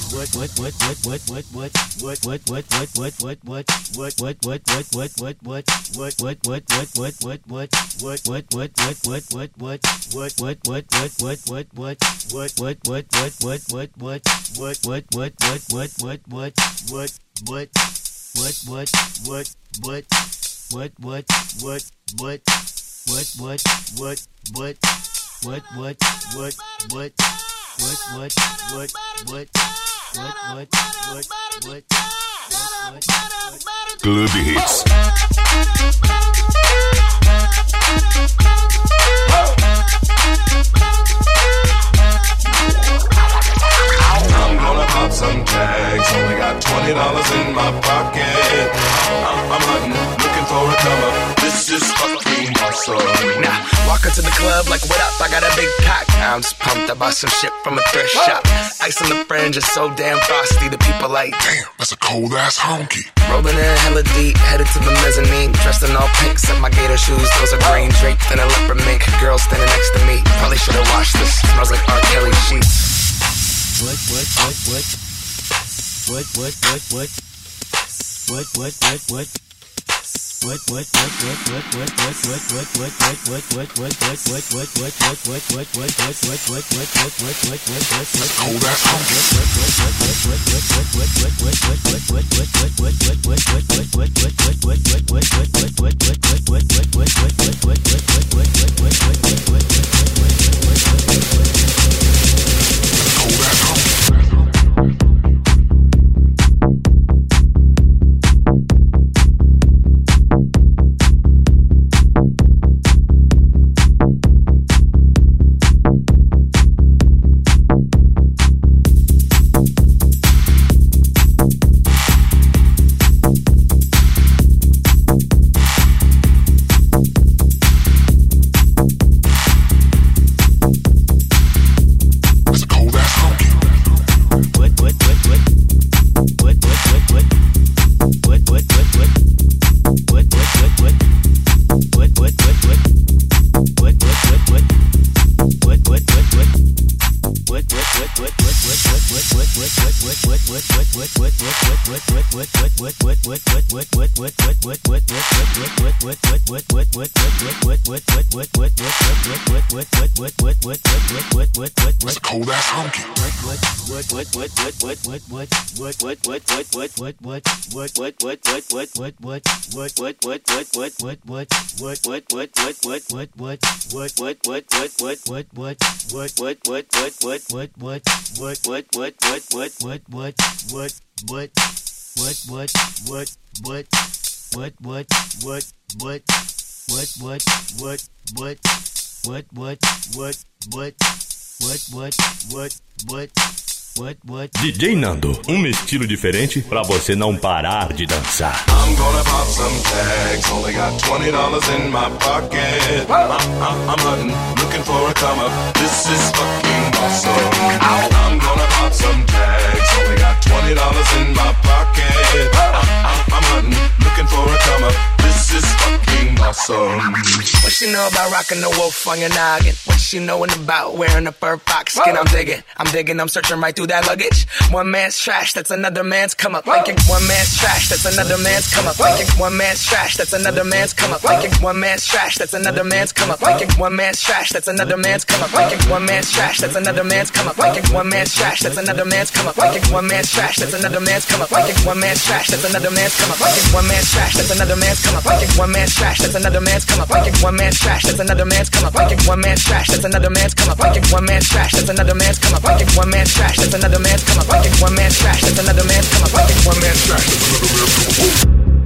Club Hits. I'm gonna pop some tags. Only got $20 in my pocket. I'm hunting, looking for a come up. This is fucking awesome. Now, walk into the club like, what up? I got a big cock. I'm just pumped. I bought some shit from a thrift shop. Ice on the fringe is so damn frosty. The people like, damn, that's a cold ass honky. Rolling in hella deep, headed to the mezzanine. Dressed in all pink, set my gator shoes. Those are green draped in a leopard mink. Girl standing next to me. Probably should've washed this. Smells like R. Kelly sheets. DJ Nando, estilo diferente pra você não parar de dançar. I'm gonna pop some tags. Only got $20 in my pocket. I'm hunting, looking for a come up. This is fucking awesome. I'm gonna pop some tags. Only got $20 in my pocket. I'm hunting, looking for a come up. This is fucking awesome. What she know about rocking the wolf on your noggin? What she knowin' about wearing a fur fox skin? I'm digging, I'm searching right through that luggage. One man's trash, that's another man's come up. Thinking one man's trash, that's another man's come up. Thinking one man's trash, that's another man's come up. Thinking one man's trash, that's another man's come up. Thinking one man's trash, that's another man's come up. Thinking one man's trash, that's another man's come up. Thinking one man's trash, that's another man's come up. Thinking one man's trash, that's another man's come up. Thinking one man's trash, that's another man's come up. Thinking one man's trash, that's another man's come up. Thinking one man's trash, that's another man's come up. Thinking one man's trash, that's another man's come up. Thinking one man's trash, that's another man's come up. Thinking one man's trash, that's another man's come up. Thinking one man's trash, that's another man's come up. Thinking one man's trash, that's another man's come up. Thinking one man's trash, that's another man's come up.